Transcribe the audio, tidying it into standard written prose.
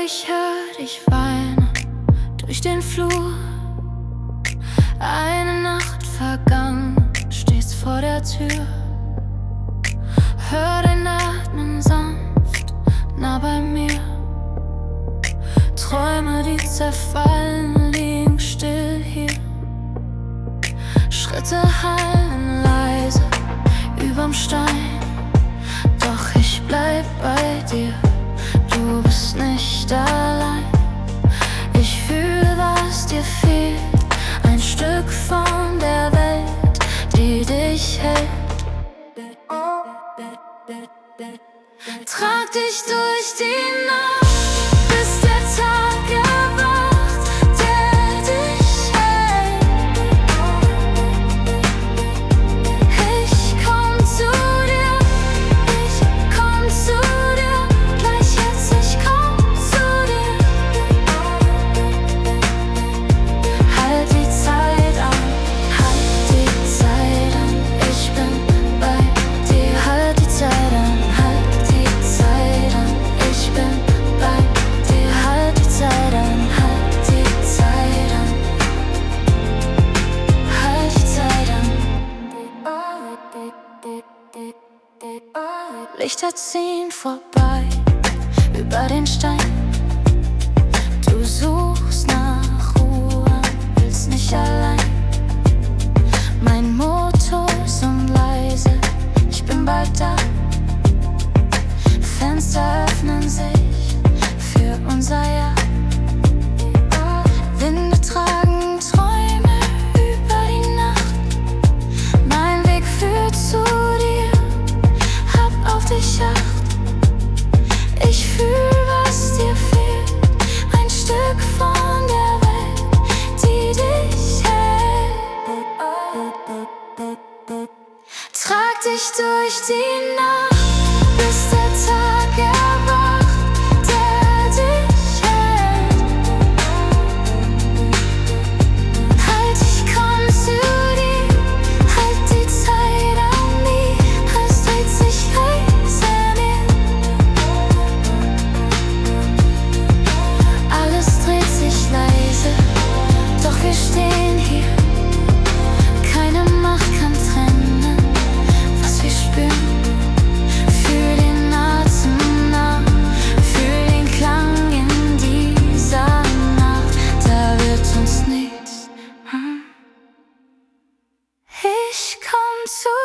ich hör dich weinen durch den Flur. Eine Nacht vergangen, stehst vor der Tür. Hör dein Atmen sanft nah bei mir. Träume, die zerfallen, liegen still hier. Schritte hallen leise überm Stein, doch ich bleib bei dir. Du bist nicht allein. Ich fühle, was dir fehlt, ein Stück von der Welt, die dich hält. Trag dich durch die Nacht, bis der Tag erwacht, der dich hält. Ich komm zu dir, gleich jetzt, ich komm zu dir. Halt die Zeit an, halt die Zeit an, ich bin bei dir. Halt die Zeit an, halt die Zeit an, ich bin bei dir. Halt die Zeit an, halt die Zeit an, halt die Zeit an. Lichter ziehen vorbei über den Stein. Du suchst nach Ruhe, willst nicht allein. Mein Motor ist leise, ich bin bald da. Fenster öffnen sich für unser Jahr. Winde tragen Träume über die Nacht. Mein Weg führt zu dir, hab auf dich Acht. Ich fühl, was dir fehlt, ein Stück von der Welt, die dich hält. Trag dich durch die Nacht, bis der Tag erwacht, der dich hält. Halt, ich komm zu dir, halt die Zeit an nie, es dreht sich leise mir. Alles dreht sich leise, doch wir stehen hier. Keine Macht kann trennen, was wir spüren. Fühl den Atem nach, fühl den Klang in dieser Nacht. Da wird uns nichts. Ich komm zu